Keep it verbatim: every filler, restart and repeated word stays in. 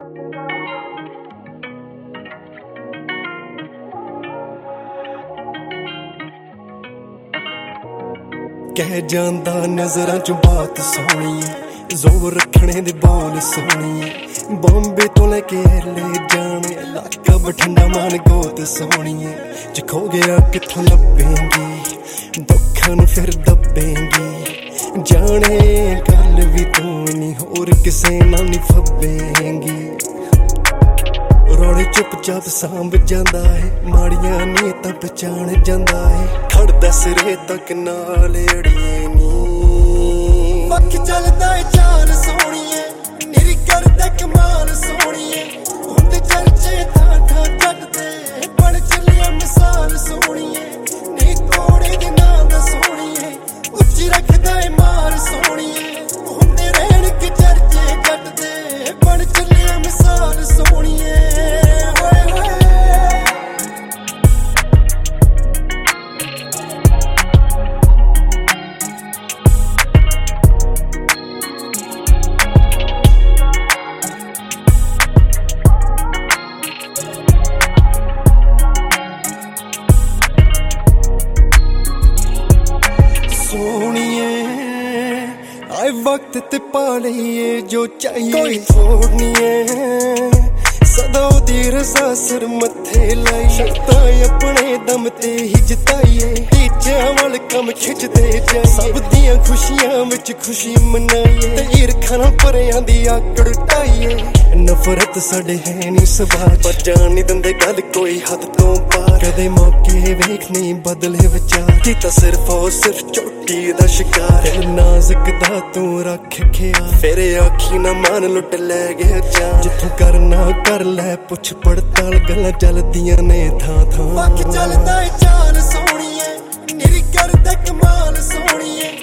ਕਹਿ ਜਾਂਦਾ ਨਜ਼ਰਾਂ ਚ ਬਾਤ ਸੋਹਣੀ ਏ, ਜ਼ੋਰ ਰੱਖਣੇ ਦੇ ਬੋਲ ਸੋਹਣੀ ਏ। ਬੰਬੇ ਤੋਂ ਲੈ ਕੇ ਲੈ ਜਾਣੇ ਇਲਾਕਾ ਬਠਿੰਡਾ ਮਾਨ ਗੋਤ ਸੋਹਣੀ ਏ। ਜੇ ਖੋ ਗਿਆ ਕਿੱਥੋਂ ਲੱਭੇਂਗੀ, ਦੁੱਖਾਂ ਨੂੰ ਫਿਰ ਦੱਬੇਂਗੀ। ਜਾਣੇ ਗੱਲ ਵੀ ਤੂੰ ਨੀ, ਹੋਰ ਕਿਸੇ ਨਾਲ ਨੀ ਫੱਬੇਂਗੀ। ਰੋਲੇ ਚੁੱਪ ਚਾਪ ਸਾਂਭ ਜਾਂਦਾ ਏ, ਮਾੜੀਆਂ ਨੀਤਾਂ ਪਛਾਣ ਜਾਂਦਾ ਏ। ਖੜਦਾ ਸਿਰੇ ਤੱਕ ਨਾਲ ਅੜੀਏ ਨੀ, ਪੱਖ ਚੱਲਦਾ ਏ ਚਾਲ ਸੋਹਣੀਏ, ਨਿਰੀ ਕਰਦਾ ਕਮਾਲ ਸੋਹਣੀਏ। ਹੁੰਦੇ ਚਰਚੇ ਥਾਂ ਥਾਂ ਜੱਟ ਦੇ, ਬਣ ਚੱਲਿਆ ਮਿਸਾਲ ਸੋਹਣੀਏ। ਨੀ ਕੋੜੇ ਦੇ ਨਾਂ ਦਾ ਸੋਹਣੀਏ, ਉੱਚੀ ਰੱਖਦਾ ਏ ਮਾਰ ਸੋਹਣੀਏ। ਹੁੰਦੇ ਰਹਿਣ ਕੇ ਚਰਚੇ ਜੱਟ ਦੇ, ਬਣ ਚੱਲਿਆ ਮਿਸਾਲ ਸੋਹਣੀਏ। ਸੋਹਣੀਏ ਆਏ ਵਕਤ ਤੇ ਪਾ ਲਈਏ ਜੋ ਚਾਹੀਏ, ਕੋਈ ਥੋੜ ਨੀ ਏ। ਸਦਾ ਉਹਦੀ ਰਜ਼ਾ ਸਿਰ ਮੱਥੇ ਲਾਈ, ਸ਼ਰਤਾਂ ਆਪਣੇ ਦਮ ਤੇ ਹੀ ਜਿਤਾਈਏ। ਟੀਚਿਆਂ ਵੱਲ ਕੰਮ ਖਿੱਚਦੇ ਜਾਈਏ, ਸਭ ਦੀਆਂ ਖੁਸ਼ੀਆਂ ਵਿੱਚ ਖੁਸ਼ੀ ਮਨਾਈਏ। ਤੇ ਈਰਖਾ ਨਾਲ ਭਰਿਆਂ ਦੀ ਆਕੜ ਢਾਈਏ। ਨਫ਼ਰਤ ਸਾਡੇ ਹੈ ਨੀ ਸੁਭਾਅ, ਪਰ ਜਾਣ ਨੀ ਦਿੰਦੇ ਗੱਲ ਕੋਈ ਹੱਦ ਤੋਂ ਪਾਰ। ਕਦੇ ਮੌਕੇ ਵੇਖ ਨਹੀਂ ਬਦਲੇ ਵਿਚਾਰ, ਕੀਤਾ ਸਿਰਫ ਉਹ ਸਿਰਫ ਚੋਟੀ ਦਾ ਸ਼ਿਕਾਰ। ਦਿਲ ਨਾਜ਼ੁਕ ਦਾ ਤੂੰ ਰੱਖ ਖਿਆਲ, ਫਿਰ ਆਖੀ ਨਾ ਮਨ ਲੁੱਟ ਲੈ ਗਿਆ ਜਾਨ। ਜਿੱਥੋਂ ਕਰਨਾ ਕਰ ਲੈ ਪੁੱਛ ਪੜਤਾਲ, ਗੱਲਾਂ ਚੱਲਦੀਆਂ ਨੇ ਥਾਂ ਥਾਂ। ਪੱਖ ਚੱਲਦਾ ਏ ਚਾਲ ਸੋਹਣੀਏ, ਨਿਰੀ ਕਰਦਾ ਕਮਾਲ ਸੋਹਣੀਏ।